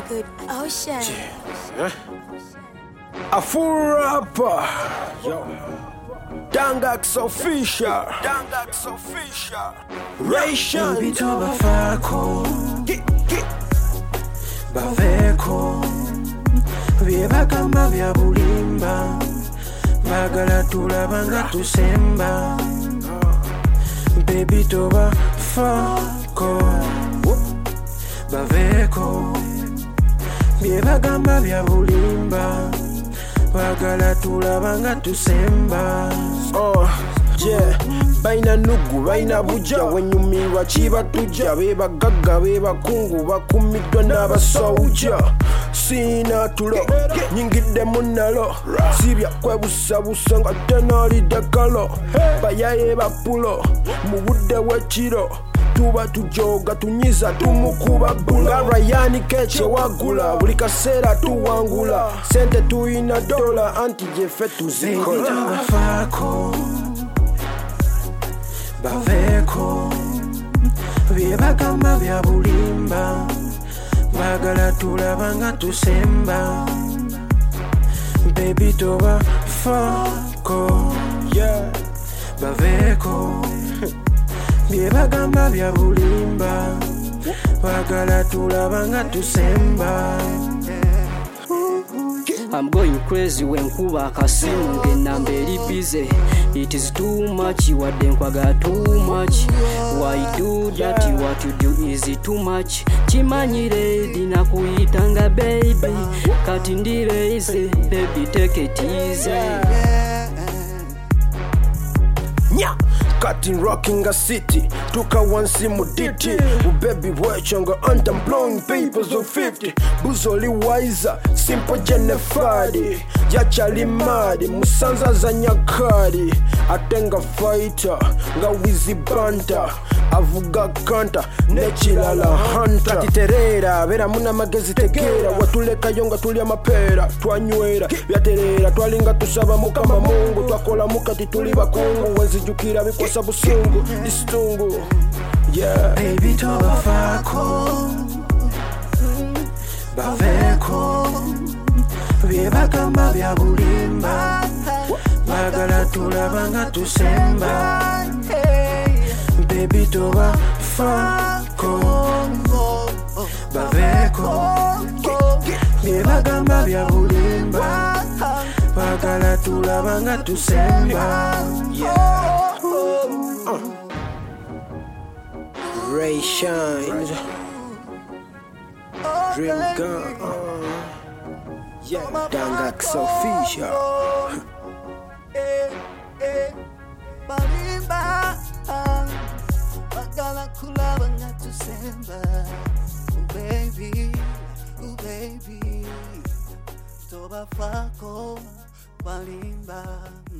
good ocean. A full rapper. Yo. Dangax official. Ration. Bito bafako baveko byebagamba bya bulimba bagala tulaba nga tusemba baby tobafako baveko byebagamba bya bulimba bagala tulaba nga tusemba. Yeah, baina nugu, baina buja, wenyumirwa chiba tuja, beba gaga, beba kungu, bakumidwa n'abasauja. Sina tulo, nyingide munalo, sibya kwebusa busa nga tenalidde kalo, bayaye bapulo, mu budde w'ekiro, tuba tujoga tunyiza tumukuba bula. Rayani keche wagula, buli kaseera tuwangula, sente tuyina dola anti jefe tuzikola. Baveko byebagamba bya bulimba bagala tulaba nga tusemba baby tobafako baveko byebagamba bya bulimba bagala tulaba nga tusemba. I'm going crazy when kuba akasimu ngenamba eri busy. It is too much, wadde nkwaga too much. Why do that? What you do is too much. Chimanyire dinakuyitanga baby, kati ndi lazy, baby take it easy. Nya cutting rocking a city, took a one simu ditty. Baby wechanga and I'm blowing papers of 50. Buzoli wiser, simple jenefadi. Yachali madi, musanza za nyakari. Atenga fighter, nga wizi banta. Avuga kanta, nechilala hunter. Katiterera, vera muna magezi tegera. Watuleka yonga tulia mapera, twanywera. Vyaterera, twalinga tusaba mukama mungu. Twakola mukati tuliba kungu. Wenzijukira bikosa busungu, distungu. Yeah. Baby tobafako baveko byebagamba bya bulimba bagala tulaba nga tusemba baby tobafako baveko byebagamba bya bulimba bagala tulaba nga tusemba. Ray shines, dream gun, yeah, Dangax official. Marimba, bagala kulaba nga tusemba. Oh baby, tobafako marimba.